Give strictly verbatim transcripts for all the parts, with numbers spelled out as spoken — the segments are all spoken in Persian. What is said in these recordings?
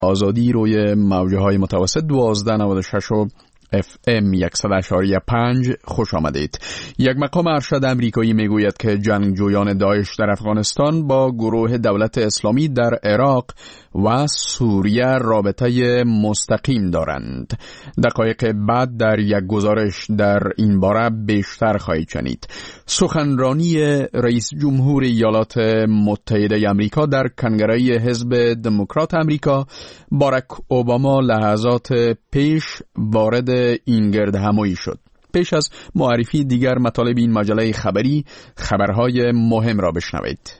آزادی روی موجه های متوسط دوازده نود و شش و اف ام صد و اشاری پنج خوش آمدید. یک مقام ارشد امریکایی میگوید که جنگجویان داعش در افغانستان با گروه دولت اسلامی در عراق و سوریه رابطه مستقیم دارند. دقایق بعد در یک گزارش در این باره بیشتر خواهید شنید. سخنرانی رئیس جمهور ایالات متحده آمریکا در کنگره حزب دموکرات آمریکا باراک اوباما لحظات پیش وارد این گردهمایی شد. پیش از معرفی دیگر مطالب این مجله خبری، خبرهای مهم را بشنوید.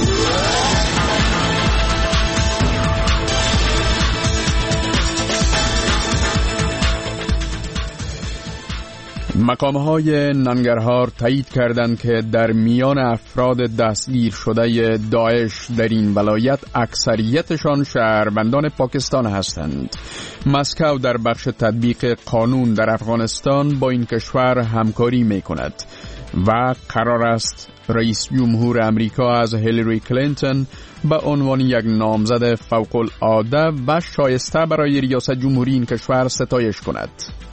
مقام‌های ننگرهار تایید کردند که در میان افراد دستگیر شده داعش در این ولایت اکثریتشان شهروندان پاکستان هستند. مسکو در بخش تطبیق قانون در افغانستان با این کشور همکاری می‌کند و قرار است رئیس جمهور امریکا از هیلاری کلینتون به عنوان یک نامزد فوق‌العاده و شایسته برای ریاست جمهوری این کشور ستایش کند.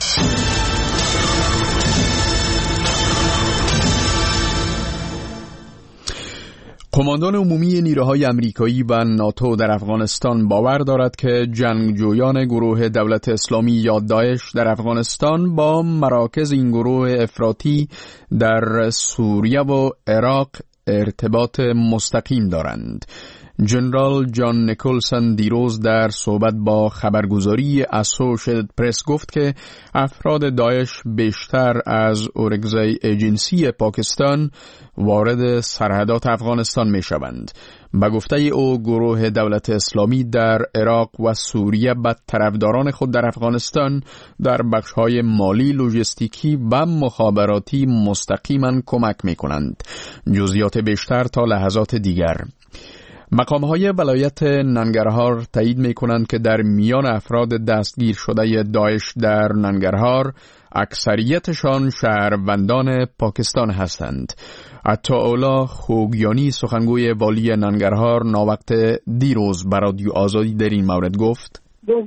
قماندان عمومی نیروهای آمریکایی و ناتو در افغانستان باور دارد که جنگجویان گروه دولت اسلامی یا داعش در افغانستان با مراکز این گروه افراطی در سوریه و عراق ارتباط مستقیم دارند. جنرال جان نیکلسون دیروز در صحبت با خبرگزاری اسوشیتد پرس گفت که افراد داعش بیشتر از اورگزای ایجنسی پاکستان وارد سرحدات افغانستان می شوند. به گفته او گروه دولت اسلامی در عراق و سوریه به طرفداران خود در افغانستان در بخش‌های مالی، لوجستیکی و مخابراتی مستقیما کمک می کنند. جزئیات بیشتر تا لحظات دیگر. مقام‌های ولایت ننگرهار تایید می‌کنند که در میان افراد دستگیر شده داعش در ننگرهار اکثریتشان شهروندان پاکستان هستند. عطاالله خوگیانی سخنگوی والی ننگرهار ناوقت دیروز به رادیو آزادی در این مورد گفت: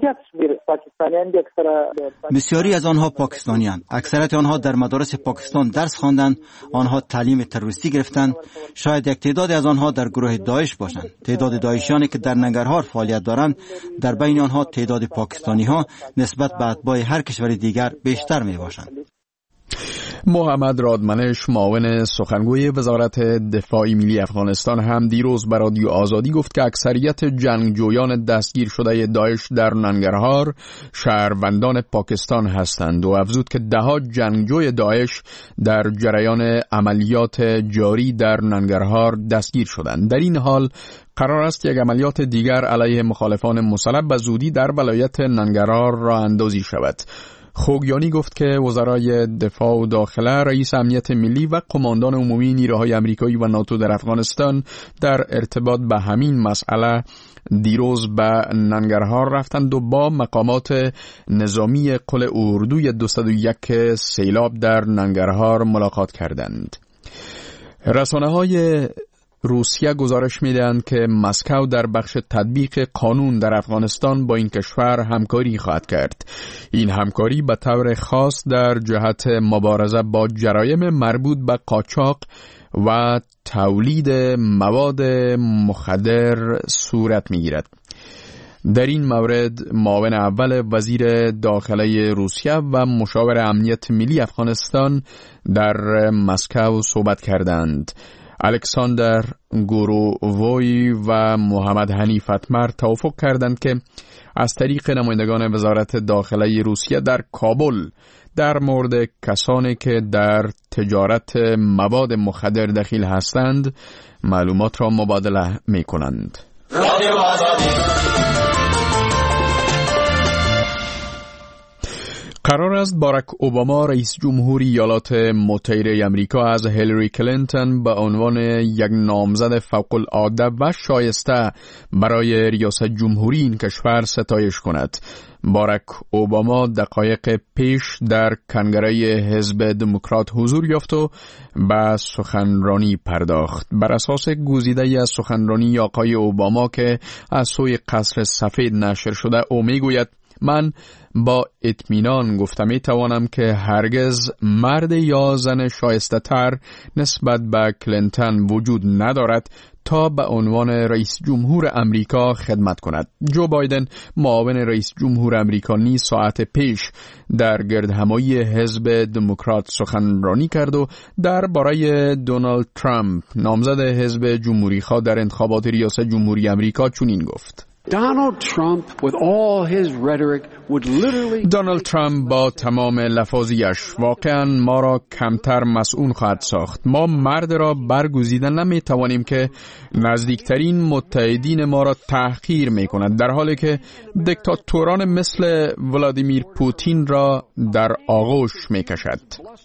بسیاری از آنها پاکستانیان. اکثریت آنها در مدارس پاکستان درس خواندند. آنها تعلیم تروریستی گرفتند. شاید یک تعداد از آنها در گروه داعش باشند. تعداد داعشیانی که در ننگرهار فعالیت دارند، در بین آنها تعداد پاکستانی ها نسبت به اتباع هر کشور دیگر بیشتر می باشند. محمد رادمنش معاون سخنگوی وزارت دفاع ملی افغانستان هم دیروز به رادیو آزادی گفت که اکثریت جنگجویان دستگیر شده داعش در ننگرهار شهروندان پاکستان هستند و افزود که ده‌ها جنگجوی داعش در جریان عملیات جاری در ننگرهار دستگیر شدند. در این حال قرار است یک عملیات دیگر علیه مخالفان مسلح به زودی در ولایت ننگرهار راه اندازی شود. خوگیانی گفت که وزرای دفاع و داخله، رئیس امنیت ملی و قماندان عمومی نیروهای آمریکایی و ناتو در افغانستان در ارتباط به همین مسئله دیروز به ننگرهار رفتند و با مقامات نظامی قل اردوی دویست و یک سیلاب در ننگرهار ملاقات کردند. رسانه‌های روسیه گزارش می‌دهند که مسکو در بخش تطبیق قانون در افغانستان با این کشور همکاری خواهد کرد. این همکاری به طور خاص در جهت مبارزه با جرایم مربوط به قاچاق و تولید مواد مخدر صورت می‌گیرد. در این مورد معاون اول وزیر داخله روسیه و مشاور امنیت ملی افغانستان در مسکو صحبت کردند. الکساندر گورووی و محمد حنیف اتمر توافق کردند که از طریق نمایندگان وزارت داخله روسیه در کابل در مورد کسانی که در تجارت مواد مخدر دخیل هستند معلومات را مبادله می کنند. قرار است باراک اوباما رئیس جمهوری ایالات متحده آمریکا از هیلاری کلینتون به عنوان یک نامزد فوق العاده و شایسته برای ریاست جمهوری این کشور ستایش کند. باراک اوباما دقایق پیش در کنگره حزب دموکرات حضور یافت و به سخنرانی پرداخت. بر اساس گزیده از سخنرانی آقای اوباما که از سوی قصر سفید نشر شده، او میگوید: من با اطمینان گفته می توانم که هرگز مرد یا زن شایسته تر نسبت به کلینتون وجود ندارد تا به عنوان رئیس جمهور امریکا خدمت کند. جو بایدن معاون رئیس جمهور امریکا نیز ساعت پیش در گردهمایی حزب دموکرات سخنرانی کرد و درباره دونالد ترامپ نامزد حزب جمهوری خواه در انتخابات ریاست جمهوری امریکا چنین گفت: Donald Trump with all his rhetoric would literally دونالد ترامپ با تمام لفاظیش واقعا ما را کمتر مسئول خواهد ساخت. ما مرد را برگزیده نمی توانیم که نزدیکترین متحدین ما را تحقیر می کند، در حالی که دیکتاتوران مثل ولادیمیر پوتین را در آغوش می کشد.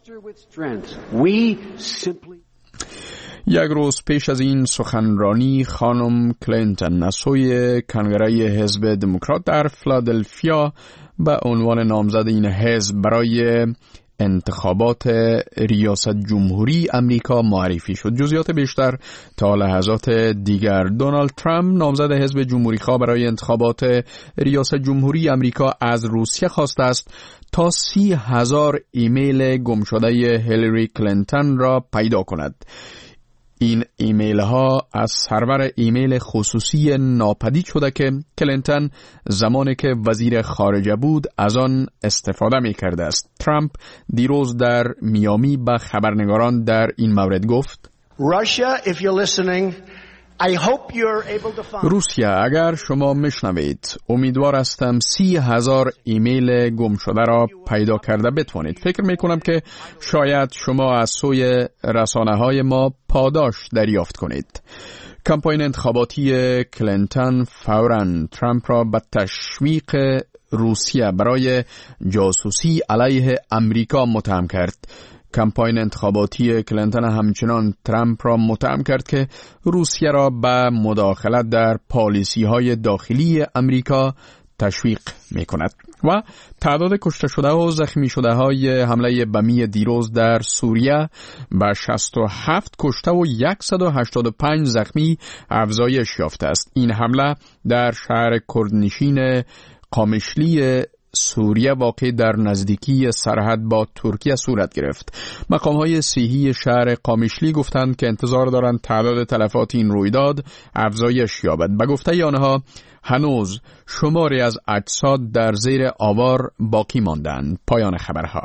یک روز پیش از این سخنرانی خانم کلینتون از سوی کنگره حزب دموکرات در فیلادلفیا به عنوان نامزد این حزب برای انتخابات ریاست جمهوری امریکا معرفی شد. جزئیات بیشتر تا لحظات دیگر. دونالد ترامپ نامزد حزب جمهوری خواه برای انتخابات ریاست جمهوری امریکا از روسیه خواسته است تا سی هزار ایمیل گم شده هیلاری کلینتون را پیدا کند. این ایمیل ها از سرور ایمیل خصوصی ناپدید شده که کلینتون زمانی که وزیر خارجه بود از آن استفاده می کرده است. ترامپ دیروز در میامی به خبرنگاران در این مورد گفت: Russia, if you're listening, I hope you're able to find... روسیه، اگر شما میشنوید، امیدوار هستم سی هزار ایمیل گم شده را پیدا کرده بتوانید. فکر میکنم که شاید شما از سوی رسانه های ما پاداش دریافت کنید. کمپاین انتخاباتی کلینتون فوراً ترامپ را به تشویق روسیه برای جاسوسی علیه امریکا متهم کرد. کمپاین انتخاباتی کلینتون همچنان ترامپ را متهم کرد که روسیه را به مداخلت در پالیسی های داخلی امریکا تشویق می کند. و تعداد کشته شده و زخمی شده های حمله بمی دیروز در سوریه به شصت و هفت کشته و صد و هشتاد و پنج زخمی افزایش یافته است. این حمله در شهر کردنشین قامشلی سوریه واقع در نزدیکی سرحد با ترکیه صورت گرفت. مقام‌های صحی شهر قامشلی گفتند که انتظار دارند تعداد تلفات این رویداد افزایش یابد. به گفته آنها هنوز شماری از اجساد در زیر آوار باقی ماندند. پایان خبرها.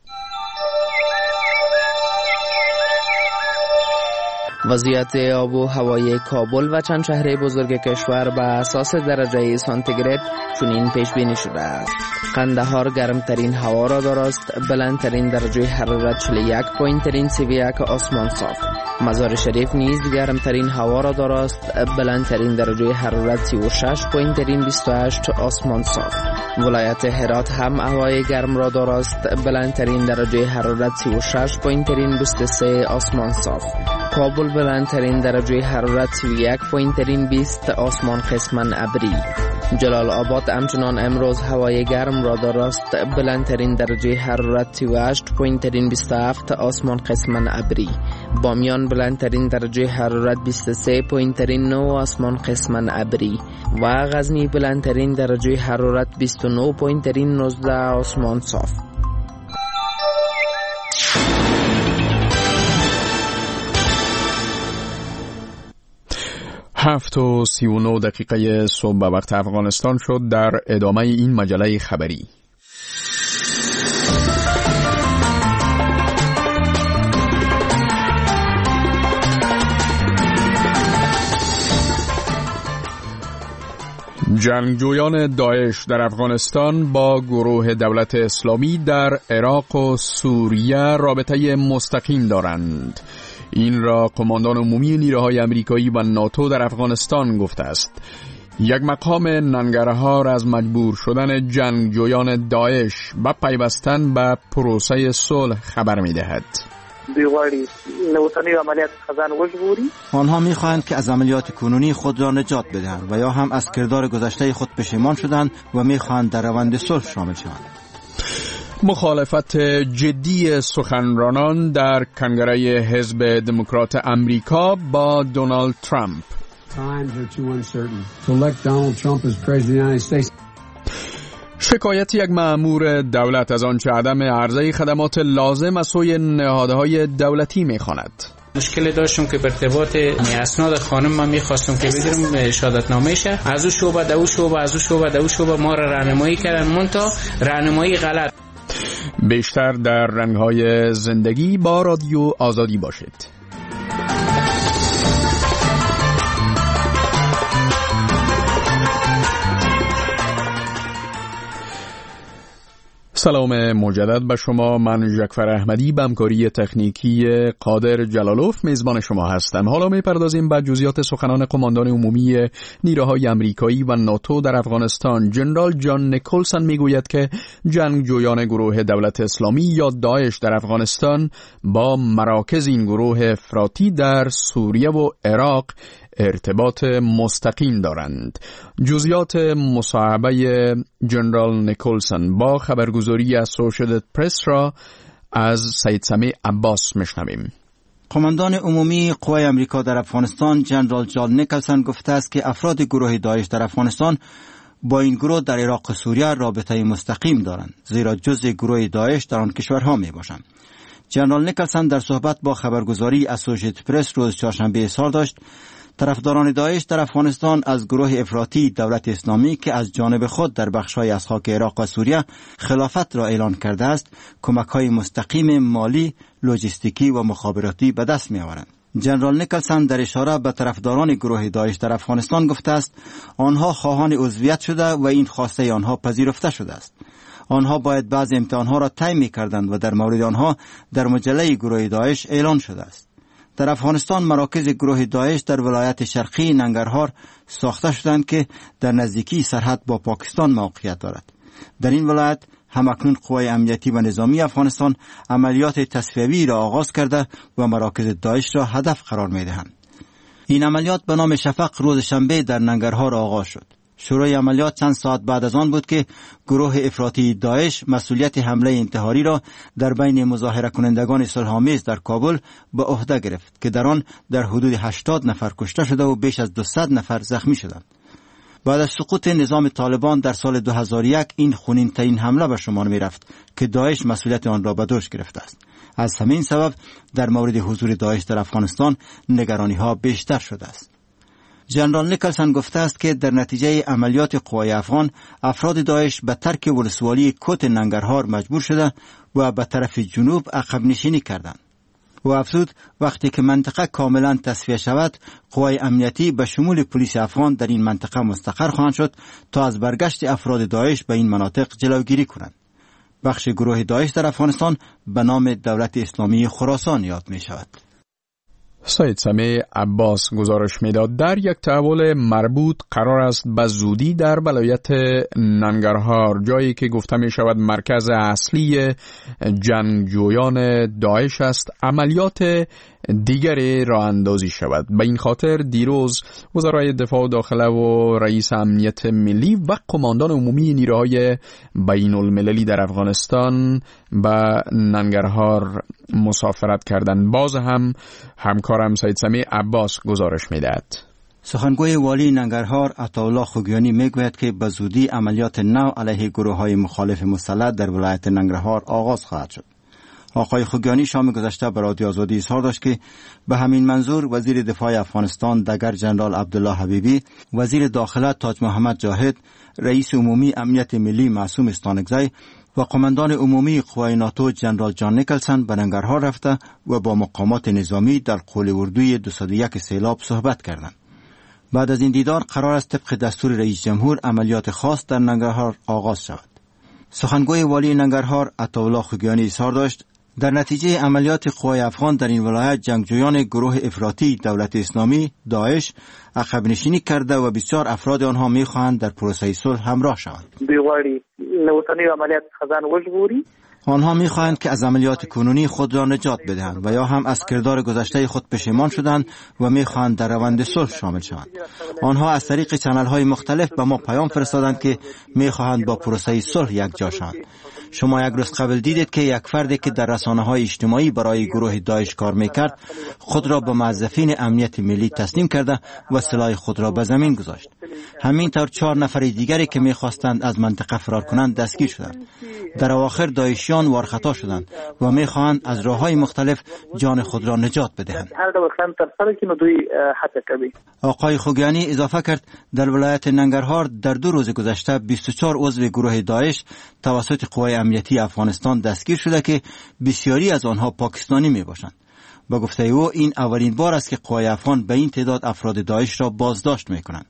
وضعیت آب و هوای کابل و چند شهر بزرگ کشور به اساس درجه سانتیگراد چنین پیش بینی شده است. قندهار گرمترین هوا را دارست، بلندترین درجه حرارت چهل و یک پوینت سی و یک آسمان صاف. مزار شریف نیز گرمترین هوا را دارست، بلندترین درجه حرارت سی و شش پوینت بیست و هشت آسمان صاف. ولایت هرات هم هوای گرم را دارست، بلندترین درجه حرارت سی و شش پوینت بیست و سه آسمان صاف. کابل بلندترین درجه حرارت سی و یک پوینت بیست آسمان قسماً ابری. جلال آباد همچنان امروز هوای گرم را دارست، بلندترین درجه حرارت سی و هشت پوینت بیست و هفت آسمان قسماً ابری. بامیان بلندترین درجه حرارت بیست و سه پوینت نه آسمان قسماً ابری و غزنی بلندترین درجه حرارت بیست و نه پوینت نوزده آسمان صاف. هفت و سی و نه دقیقه صبح به وقت افغانستان شد. در ادامه این مجله خبری جنگجویان داعش در افغانستان با گروه دولت اسلامی در عراق و سوریه رابطه مستقیم دارند. این را قماندان عمومی نیروهای آمریکایی و ناتو در افغانستان گفته است. یک مقام ننگرهار از مجبور شدن جنگجویان داعش به پیوستن به پروسه صلح خبر می دهد. آنها می خواهند که از عملیات کنونی خود را نجات بدهند و یا هم از کردار گذشته خود پشیمان شدند و می خواهند در روند صلح شامل شوند. مخالفت جدی سخنرانان در کنگره حزب دموکرات امریکا با دونالد ترامپ. شکایت یک مأمور دولت از آنچه عدم عرضه خدمات لازم از سوی نهادهای دولتی می‌خواند. مشکل داشتم که به ارتباط اسناد خانم من می‌خواستم که بگیرم شهادتنامه‌شه، از او شعبه دو او شعبه از او شعبه دو او شعبه ما را راهنمایی کردن، منتها راهنمایی غلط. بیشتر در رنگ‌های زندگی با رادیو آزادی باشید. سلام مجدد به شما. من جعفر احمدی به همکاری تکنیکی قادر جلالوف میزبان شما هستم. حالا میپردازیم به جزئیات سخنان قماندان عمومی نیروهای آمریکایی و ناتو در افغانستان. جنرال جان نیکلسن میگوید که جنگجویان گروه دولت اسلامی یا داعش در افغانستان با مراکز این گروه افراطی در سوریه و عراق ارتباط مستقیم دارند. جزئیات مصاحبه جنرال نیکلسن با خبرگزاری اسوشییتد پرس را از سید سمیع عباس میشنویم. قماندان عمومی قوای آمریکا در افغانستان جنرال جان نیکلسن گفته است که افراد گروه داعش در افغانستان با این گروه در عراق و سوریه رابطه مستقیم دارند، زیرا جزء گروه داعش در آن کشورها می باشند. جنرال نیکلسن در صحبت با خبرگزاری اسوشییتد پرس روز چهارشنبه اظهار داشت طرفداران داعش در افغانستان از گروه افراطی دولت اسلامی که از جانب خود در بخش‌های از خاک عراق و سوریه خلافت را اعلان کرده است، کمک‌های مستقیم مالی، لوجستیکی و مخابراتی به دست می‌آورند. جنرال نیکلسن در اشاره به طرفداران گروه داعش در افغانستان گفته است آنها خواهان عضویت شده و این خواسته آنها پذیرفته شده است. آنها باید بعضی امتحان‌ها را طی می‌کردند و در مورد آنها در مجله گروه داعش اعلان شده است. در افغانستان مراکز گروه داعش در ولایت شرقی ننگرهار ساخته شدند که در نزدیکی سرحد با پاکستان موقعیت دارد. در این ولایت همکنون قوای امنیتی و نظامی افغانستان عملیات تصفیوی را آغاز کرده و مراکز داعش را هدف قرار می‌دهند. این عملیات به نام شفق روز شنبه در ننگرهار آغاز شد. شروع عملیات چند ساعت بعد از آن بود که گروه افراطی داعش مسئولیت حمله انتحاری را در بین مظاهره کنندگان صلح‌آمیز در کابل به عهده گرفت که در آن در حدود هشتاد نفر کشته شده و بیش از دویست نفر زخمی شدند. بعد از سقوط نظام طالبان در سال دو هزار و یک این خونین‌ترین حمله به شمار می‌رفت که داعش مسئولیت آن را به دوش گرفته است. از همین سبب در مورد حضور داعش در افغانستان نگرانی‌ها بیشتر شده است. جنرال نیکلسن گفته است که در نتیجه عملیات قوای افغان افراد داعش به ترک ولسوالی کوت ننگرهار مجبور شده و به طرف جنوب عقب نشینی کردند. و افزود وقتی که منطقه کاملا تصفیه شود قوای امنیتی به شمول پلیس افغان در این منطقه مستقر خواهند شد تا از برگشت افراد داعش به این مناطق جلوگیری کنند. بخش گروه داعش در افغانستان به نام دولت اسلامی خراسان یاد می شود. سید سمیع عباس گزارش میداد. در یک تحول مربوط قرار است به زودی در ولایت ننگرهار، جایی که گفته می شود مرکز اصلی جنگجویان داعش است، عملیات دیگری راه اندازی شود. به این خاطر دیروز وزرای دفاع داخله و رئیس امنیت ملی و قماندان عمومی نیروهای بین المللی در افغانستان به ننگرهار مسافرت کردند. باز هم همکارم سید سمیع عباس گزارش میدهد. سخنگوی والی ننگرهار عطاالله خوگیانی میگوید که به زودی عملیات نو علیه گروه‌های مخالف مسلح در ولایت ننگرهار آغاز خواهد شد. آقای خوگیانی شام گذشته به رادیو آزادی اظهار داشت که به همین منظور وزیر دفاع افغانستان دگر جنرال عبدالله حبیبی، وزیر داخله تاج محمد جاهد، رئیس عمومی امنیت ملی معصوم استانکزی و قماندان عمومی قوای ناتو جنرال جان نیکلسن به ننگرهار رفته و با مقامات نظامی در قول اردوی دویست و یک سیلاب صحبت کردند. بعد از این دیدار قرار است طبق دستور رئیس جمهور عملیات خاص در ننگرهار آغاز شود. سخنگوی والی ننگرهار عطاالله خوگیانی اظهار داشت در نتیجه عملیات قوای افغان در این ولایت جنگجویان گروه افراطی دولت اسلامی داعش عقب نشینی کرده و بسیار افراد آنها می‌خواهند در پروسه صلح همراه شوند. بیواری نوتنی عملیات خزان وجبوری آنها می‌خواهند که از عملیات کنونی خود را نجات بدهند و یا هم از کردار گذشته خود پشیمان شدند و می‌خواهند در روند صلح شامل شوند. آنها از طریق چنل‌های مختلف به ما پیام فرستادند که می‌خواهند با پروسه صلح یکجا شوند. شما یک روز قبل دیدید که یک فردی که در رسانه‌های اجتماعی برای گروه داعش کار می‌کرد خود را به موظفین امنیت ملی تسلیم کرده و سلاح خود را به زمین گذاشت. همینطور چهار نفر دیگری که می‌خواستند از منطقه فرار کنند دستگیر شدند. در اواخر داعشیان وارخطا شدند و می‌خواهند از راه‌های مختلف جان خود را نجات بدهند. آقای خوگیانی اضافه کرد در ولایت ننگرهار در دو روز گذشته بیست و چهار عضو گروه داعش توسط قوای امنیتی افغانستان دستگیر شده که بسیاری از آنها پاکستانی میباشند. با گفته او این اولین بار است که قوای افغان به این تعداد افراد داعش را بازداشت میکنند.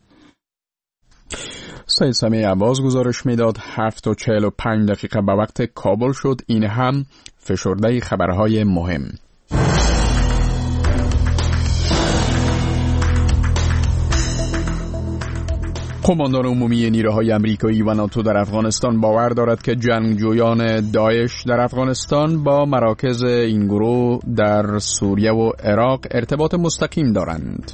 سید سمیع عباس گزارش میداد. هفت و چهل و پنج دقیقه به وقت کابل شد. این هم فشرده خبرهای مهم. قماندان عمومی نیروهای آمریکایی و ناتو در افغانستان باور دارد که جنگجویان داعش در افغانستان با مراکز این گروه در سوریه و عراق ارتباط مستقیم دارند.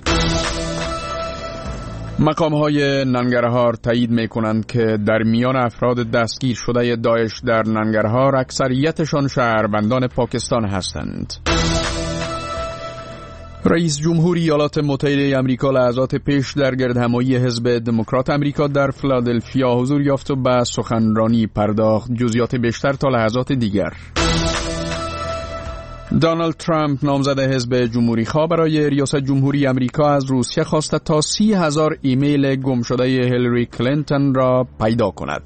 مقام‌های ننگرهار تایید می‌کنند که در میان افراد دستگیر شده داعش در ننگرهار اکثریتشان شهروندان پاکستان هستند. رئیس جمهور ایالات متحده آمریکا لحظات پیش در گردهمایی حزب دموکرات آمریکا در فیلادلفیا حضور یافت و به سخنرانی پرداخت. جزئیات بیشتر تا لحظات دیگر. دونالد ترامپ نامزد حزب جمهوری خواه برای ریاست جمهوری آمریکا از روسیه خواسته تا سی هزار ایمیل گم شده هیلاری کلینتون را پیدا کند.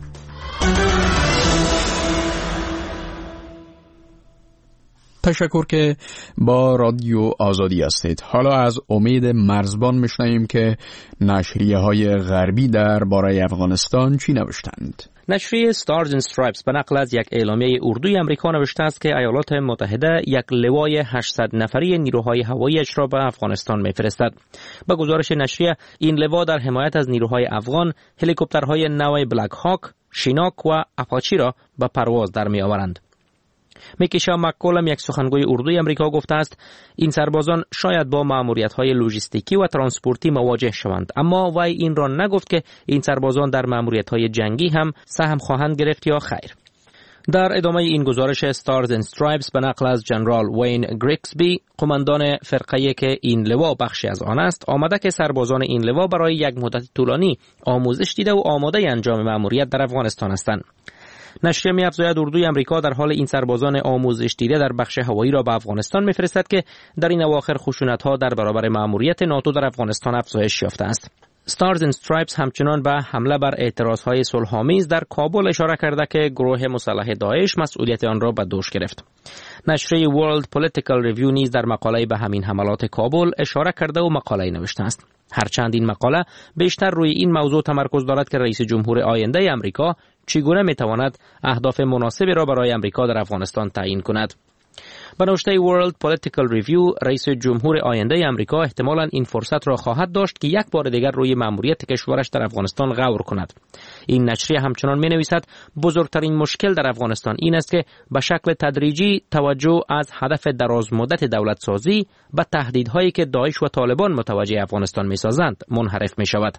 تشکر که با رادیو آزادی هستید. حالا از امید مرزبان میشنویم که نشریه های غربی در باره افغانستان چی نوشتند. نشریه ستارز اند استرایپس به نقل از یک اعلامیه اردوی آمریکا نوشته است که ایالات متحده یک لوای هشتصد نفری نیروهای هوایی‌اش را به افغانستان می‌فرستد. به گزارش نشریه این لوا در حمایت از نیروهای افغان هلیکوپترهای نوع بلک هاک، شیناک و اپاچی را به پرواز در می‌آورند. میکیشا مککولم یک سخنگوی اردوی آمریکا گفته است این سربازان شاید با مأموریت‌های لوجستیکی و ترانسپورتی مواجه شوند، اما وی این را نگفت که این سربازان در مأموریت‌های جنگی هم سهم خواهند گرفت یا خیر. در ادامه این گزارش استارز اند استرایپس به نقل از جنرال وین گریکسبی قماندان فرقه‌ای که این لوا بخشی از آن است آمده که سربازان این لوا برای یک مدت طولانی آموزش دیده و آماده انجام مأموریت در افغانستان هستند. نشریه می‌افزاید اردوی آمریکا در حال این سربازان آموزش دیده در بخش هوایی را به افغانستان می‌فرستد که در این اواخر خشونت‌ها در برابر مأموریت ناتو در افغانستان افزایش یافته است. ستارز اند استرایپس همچنان به حمله بر اعتراضهای صلح‌آمیز در کابل اشاره کرده که گروه مسلح داعش مسئولیت آن را به دوش گرفت. نشریه ورلد پولیتیکال ریویو نیز در مقاله به همین حملات کابل اشاره کرده و مقاله نوشته است. هرچند این مقاله بیشتر روی این موضوع تمرکز دارد که رئیس جمهور آینده آمریکا چگونه میتواند اهداف مناسبی را برای آمریکا در افغانستان تعیین کند. به نوشته ورلد پولیتیکال ریویو رئیس جمهور آینده آمریکا احتمالاً این فرصت را خواهد داشت که یک بار دیگر روی مأموریت کشورش در افغانستان غور کند. این نشریه همچنان می‌نویسد بزرگترین مشکل در افغانستان این است که به شکل تدریجی توجه از هدف درازمدت دولت سازی به تهدیدهایی که داعش و طالبان متوجه افغانستان می‌سازند منحرف می‌شود.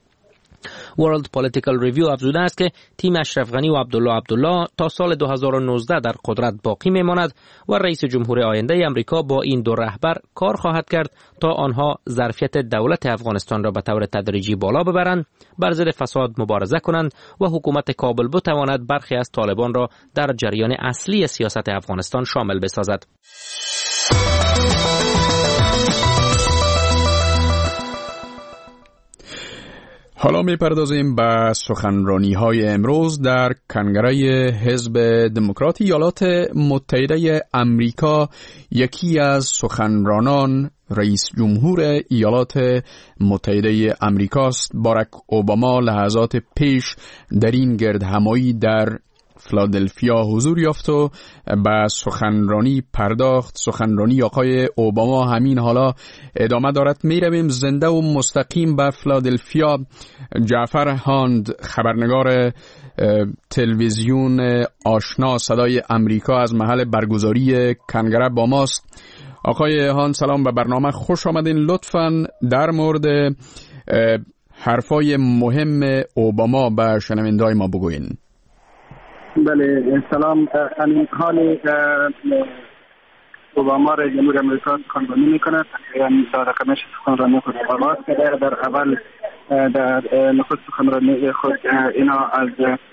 ورلد پولیتیکال ریویو افزوده است که تیم اشرف غنی و عبدالله عبدالله تا سال دو هزار و نوزده در قدرت باقی میماند و رئیس جمهور آینده آمریکا با این دو رهبر کار خواهد کرد تا آنها ظرفیت دولت افغانستان را به طور تدریجی بالا ببرند، بر ضد فساد مبارزه کنند و حکومت کابل بتواند برخی از طالبان را در جریان اصلی سیاست افغانستان شامل بسازد. حالا میپردازیم به سخنرانی‌های امروز در کنگره حزب دموکرات ایالات متحده آمریکا. یکی از سخنرانان رئیس جمهور ایالات متحده آمریکاست. باراک اوباما لحظات پیش در این گردهمایی در فلادلفیا حضور یافت و به سخنرانی پرداخت. سخنرانی آقای اوباما همین حالا ادامه دارد. می رویم زنده و مستقیم به فلادلفیا. جعفر هاند، خبرنگار تلویزیون آشنا صدای امریکا، از محل برگزاری کنگره با ماست. آقای هاند سلام، به برنامه خوش آمدین. لطفاً در مورد حرفای مهم اوباما به شنونده‌های ما بگوین. بله سلام. همین حال اوباما رئیس جمهور امریکا سخنرانی میکند. یعنی در رقمش سخنرانی خود آغاز کرده. در اول در نخست سخنرانی خود اینا از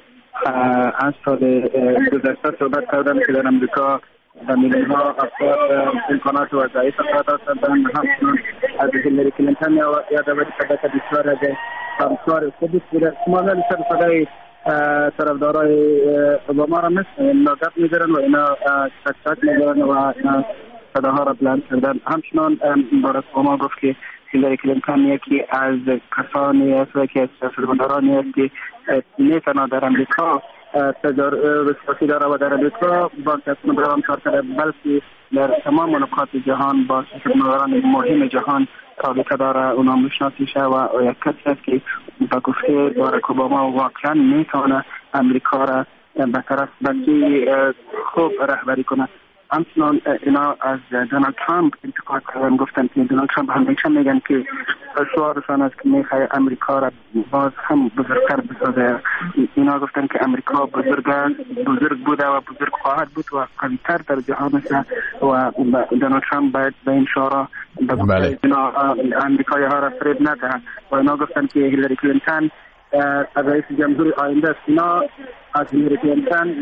از سال گذشته صحبت کردن که در امریکا و میلیون ها افراد امکانات و وظایف قرار دادن. همچنین از هیلاری کلینتون یادآوری کرده که بسیار از همکار خودش بوده. شمالا بیشتر صدای طرفدارای اوباما را مثل ناگفت می‌دارن و اینا چک چک می‌دارن و اینا صداها را بلند کردن. همچنان باراک اوباما گفت که هیلاری کلینتون یکی از کسانی است و یکی از سیاستمدارانی است که میتواند در امریکا تجارب سیاسی داره و در امریکا با سیاستمداران کار کرده، بلکه در تمام نقاط جهان با سیاستمداران مهم جهان رابطه داره. اونا میشناسیشه و یک کسی است که با گفته باراک اوباما واقعا میتونه امریکا را به طرف بسی خوب رهبری کنه. همچنان اینا از دونالد ترامپ انتقاد کردن، گفتن که دونالد ترامپ همیشه میگن که شعارشان است که میخواد امریکا را باز هم بزرگتر بسازه. اینا گفتن که امریکا بزرگ بزرگ بوده و بزرگ خواهد بود و قوی‌تر در جهان است و دونالد ترامپ باید به این شعارا بله. اینا امریکایی ها را فریب ندهند و اینا گفتن که هیلاری کلینتون رئیس جمهور آینده است. اینا از هیلاری کلینتون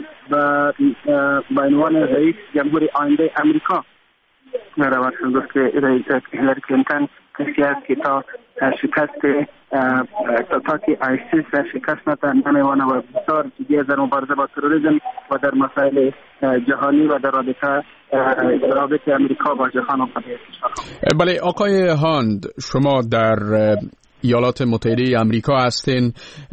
به عنوان رئیس جمهور آینده امریکا روایت گفت که هیلاری کلینتون کسی است که تا شکست تا تا که آیسیس شکست نمی‌تواند و بسیار جدی در مبارزه با تروریسم و در مسائل جهانی و در رابطه رابطه امریکا با جهان آمده. بله آقای هاند، شما در ایالات متحده امریکا هستین.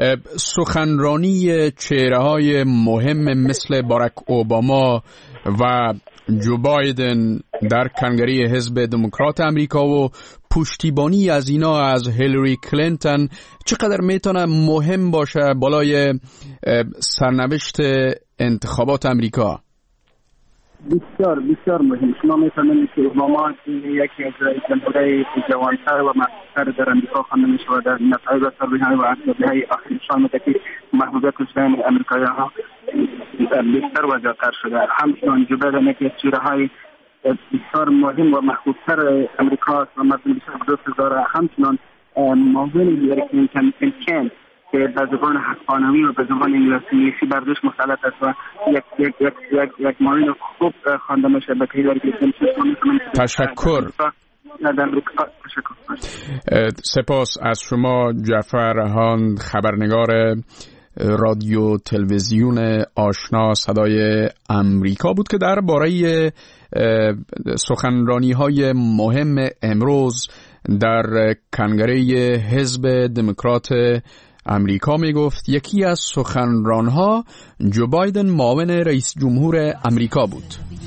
سخنرانی چهره‌های مهم مثل باراک اوباما و جو بایدن در کنگره حزب دموکرات امریکا و پشتیبانی از اینا از هیلاری کلینتون چقدر میتونه مهم باشه بالای سرنوشت انتخابات امریکا؟ بسیار بسیار مهم. شما می‌فهمید که اوباما یکی از رئیس جمهورهای جوان‌تر و محبوب‌تر در امریکا خوانده میشه و در نتایج سربی‌های و اصلاح‌های آخرین سال مدتی محبوبیتش بین امریکایی‌ها بیشتر و زیادتر شده. همچنین جو بایدن یکی از چهره‌های بسیار مهم و محبوب‌تر امریکا و مردم بسیار دوست داره. همچنین موضوع هیلاری کلینتون کمپین که به زبان حقانوی و به زبان انگلیسی برداشت مسلط است و یک یک یک یک یک مورد خوب خوانده میشه به هیلاری کلینتون. تشکر. سپاس از شما جعفر هاند، خبرنگار رادیو تلویزیون آشنا صدای امریکا بود که درباره سخنرانی‌های مهم امروز در کنگره حزب دموکرات امریکا می گفت. یکی از سخنرانها جو بایدن، معاون رئیس جمهور امریکا بود.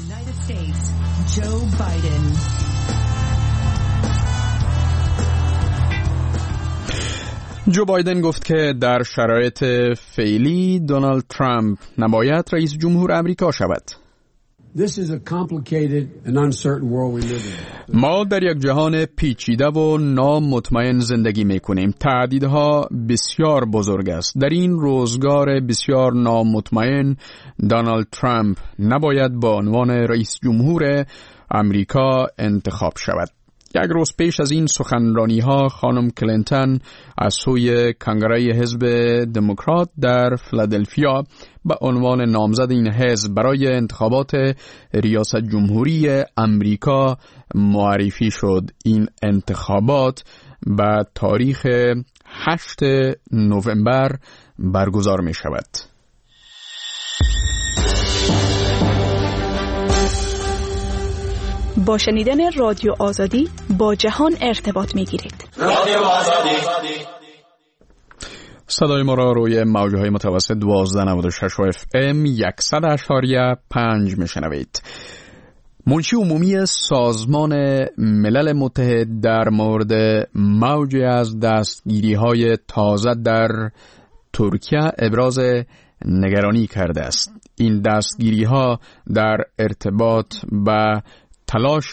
جو بایدن گفت که در شرایط فعلی دونالد ترامپ نباید رئیس جمهور امریکا شود. ما در یک جهان پیچیده و نامطمئن زندگی میکنیم. تهدیدها بسیار بزرگ است. در این روزگار بسیار نامطمئن دونالد ترامپ نباید به عنوان رئیس جمهور امریکا انتخاب شود. یک روز پیش از این سخنرانی ها خانم کلینتون از سوی کنگره حزب دموکرات در فیلادلفیا به عنوان نامزد این حزب برای انتخابات ریاست جمهوری امریکا معرفی شد. این انتخابات به تاریخ هشتم نوامبر برگزار می شود. با شنیدن رادیو آزادی با جهان ارتباط می گیرید. رادیو آزادی. صدای ما را روی موجهای متوسط دوازده نود و شش اف ام صد اشاری پنج میشنوید. منشی عمومی سازمان ملل متحد در مورد موج از دستگیری‌های تازه در ترکیه ابراز نگرانی کرده است. این دستگیری‌ها در ارتباط با تلاش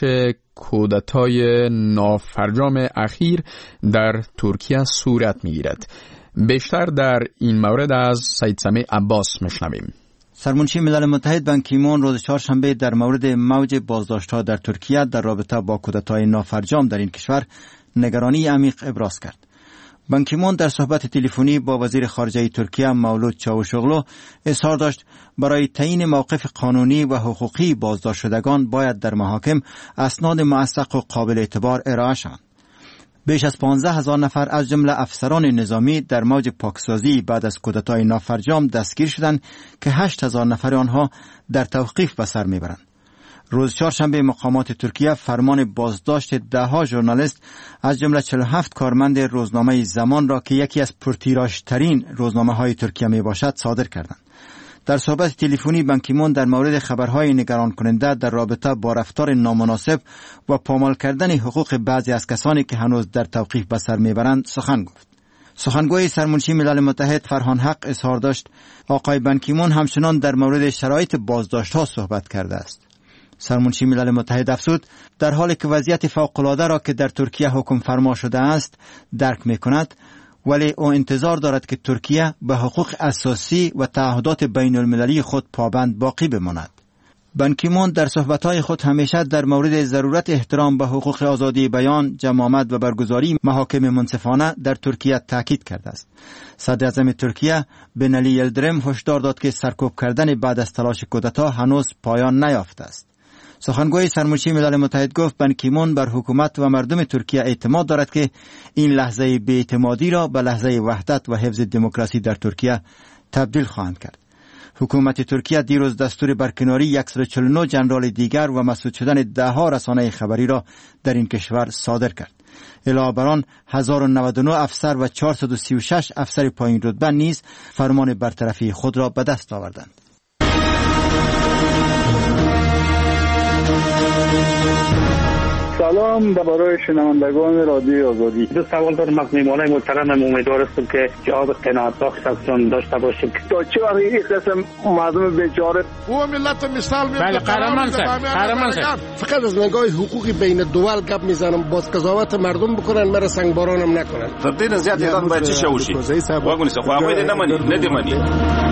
کودتای نافرجام اخیر در ترکیه صورت می‌گیرد. بیشتر در این مورد از سید سمیع عباس میشنویم. سرمنشی ملل متحد بان کی مون روز چهارشنبه در مورد موج بازداشت‌ها در ترکیه در رابطه با کودتای نافرجام در این کشور نگرانی عمیق ابراز کرد. بان کی مون در صحبت تلفنی با وزیر خارجه ترکیه مولود چاوشوغلو اظهار داشت برای تعیین موقف قانونی و حقوقی بازداشت شدگان باید در محاکم اسناد موثق و قابل اعتبار ارائه شوند. بیش از پانزده هزار نفر از جمله افسران نظامی در موج پاکسازی بعد از کودتای نافرجام دستگیر شدند که هشت هزار نفر آنها در توقیف به سر میبرند. روز چهارشنبه مقامات ترکیه فرمان بازداشت ده ها ژورنالیست از جمله چهل و هفت کارمند روزنامه زمان را که یکی از پرتیراژترین روزنامه های ترکیه می باشد صادر کردند. در صحبت تلفنی بان کی مون در مورد خبرهای نگران کننده در رابطه با رفتار نامناسب و پامال کردن حقوق بعضی از کسانی که هنوز در توقیف به سر میبرند سخن گفت. سخنگوی سرمنشی ملل متحد فرهان حق اظهار داشت آقای بان کی مون همچنان در مورد شرایط بازداشت ها صحبت کرده است. سرمنشی ملل متحد افزود در حالی که وضعیت فوق‌العاده را که در ترکیه حکم فرما شده است درک می‌کند، ولی او انتظار دارد که ترکیه به حقوق اساسی و تعهدات بین المللی خود پابند باقی بماند. بان کی مون در صحبت‌های خود همیشه در مورد ضرورت احترام به حقوق آزادی بیان، جمامت و برگزاری محاکم منصفانه در ترکیه تاکید کرده است. صدر اعظم ترکیه بنالی یلدرم هشدار داد که سرکوب کردن بعد از تلاش کودتا هنوز پایان نیافته است. سخنگوی سرمنشی ملل متحد گفت بان کی مون بر حکومت و مردم ترکیه اعتماد دارد که این لحظه بی‌اعتمادی را به لحظه وحدت و حفظ دموکراسی در ترکیه تبدیل خواهند کرد. حکومت ترکیه دیروز دستور برکناری صد و چهل و نه ژنرال دیگر و مسدود شدن ده ها رسانه خبری را در این کشور صادر کرد. علاوه بر آن هزار و نود و نه افسر و چهارصد و سی و شش افسر پایین رتبه نیز فرمان برطرفی خود را به دست آوردند. سلام برای شنوندگان رادیوی آزادی. دو سوال دارم از میهمانای محترمم، امیدوارم که جواب قناعت بخش ازشون داشته باشیم. تا چه وقت این قسم مردم بیچاره او ملت مثال میاد؟ بله قهرمان صاحب، قهرمان صاحب، فقط از نگاه حقوقی بین دول گپ میزنم، باز قضاوت مردم بکنن، مرا سنگ بارانم نکنن. تبدیل زیاد یادم باید چه شوشی واگونی سه خو هغه دې نه مني نه دې مني.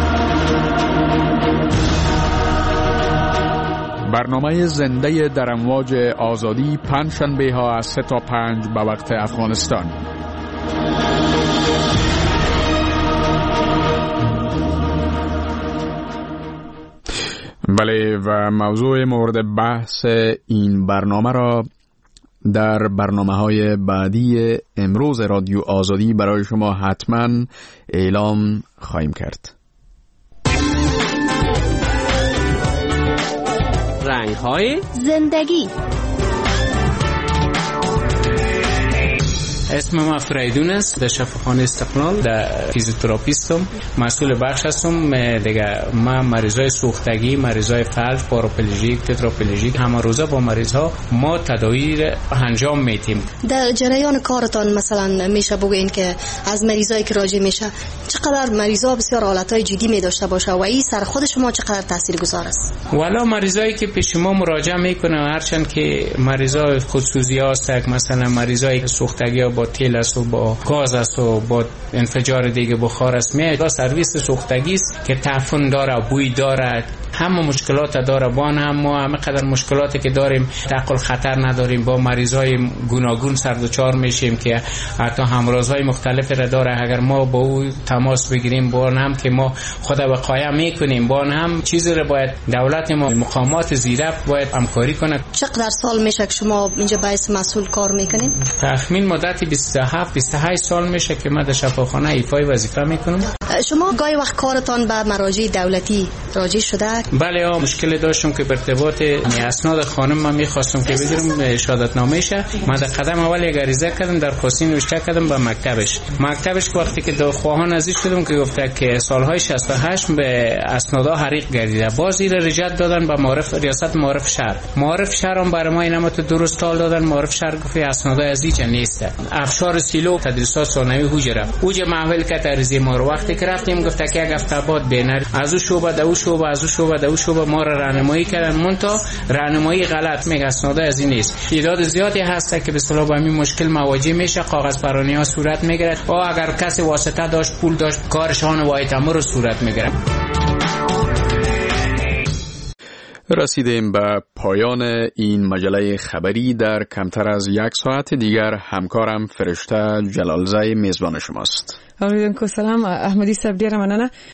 برنامه زنده در امواج آزادی پنجشنبه ها از سه تا پنج به وقت افغانستان. بله، و موضوع مورد بحث این برنامه را در برنامه های بعدی امروز رادیو آزادی برای شما حتما اعلام خواهیم کرد. رنگ‌های زندگی. اسم ما فریدون است، در شفاخانه استقلال در فیزیوتراپیستم، مسئول بخش هستم. دیگه ما مریضای سوختگی، مریضای فلج، پاراپلیژیک، تتراپلیژیک، همه روزه با مریضها ما تداوی انجام میدیم. در جریان کارتان مثلا میشه بگوین که از مریضایی که راجع میشه چقدر مریضا بسیار حالتهای جدی می داشته باشه و این سر خود شما چقدر تاثیرگذار است؟ والا مریضایی که پیش ما مراجعه میکنه، هرچند که مریضای خودسوزی هست، مثلا مریضای سوختگی با تیل است و با گاز است و با انفجار دیگه بخار است، میاد سرویس سوختگی است که تعفن داره، بوی داره، همه مشکلات داره. بان هم ما همه قدر مشکلاتی که داریم تقل خطر نداریم. با مریضای گوناگون سر و چار میشیم که حتی همرازهای مختلف را داره. اگر ما با او تماس بگیریم، بان هم که ما خود وقایع میکنیم، بان هم چیزی را باید دولت ما، مقامات زیرک باید همکاری کنه. چقدر سال میشه که شما اینجا باعث مسئول کار میکنین؟ تخمین مدتی بیست و هفت بیست و هشت سال میشه که من در شفاخانه ایفای وظیفه میکنم. شما گاهی وقت کارتان به مراجع دولتی راجع شده؟ بله ها، مشکل داشتم که به ارتباط اسناد خانم من میخواستم که بگیرم شهادتنامه شه. من در قدم اول یک عریضه کردم، درخواستی نوشته کردم به مکتبش. مکتبش وقتی که دو خواهان نزدیک شدم که گفته که سالهای شصت و هشت به اسنادا حریق گردیده، باز این رجعت دادن به معرف ریاست معرف شهر. معرف شهر هم برای ما اینم تو درست تال دادن. معرف شهر گفت اسنادا از هیچ نیست. افشار سیلو تدریسات ثانوی هوجره اوج محول که تریزی ما رو وقتی که رفتیم گفت که یک هفته بعد بینر از او شعبه دو شعبه از او شعبه دو شعبه ما را راهنمایی کردن. مونتا راهنمایی غلط میگه اسنادا از این نیست. تعداد زیادی هست که به اصطلاح با همین مشکل مواجه میشه. کاغذ پرانی ها صورت میگیره و اگر کسی واسطه داشت پول داشت کارشان وایتامو رو صورت میگیره. رسیدیم به پایان این مجله خبری. در کمتر از یک ساعت دیگر همکارم فرشته جلالزای میزبان شماست. آقایون کو سلام، احمدی صبری رمانانه.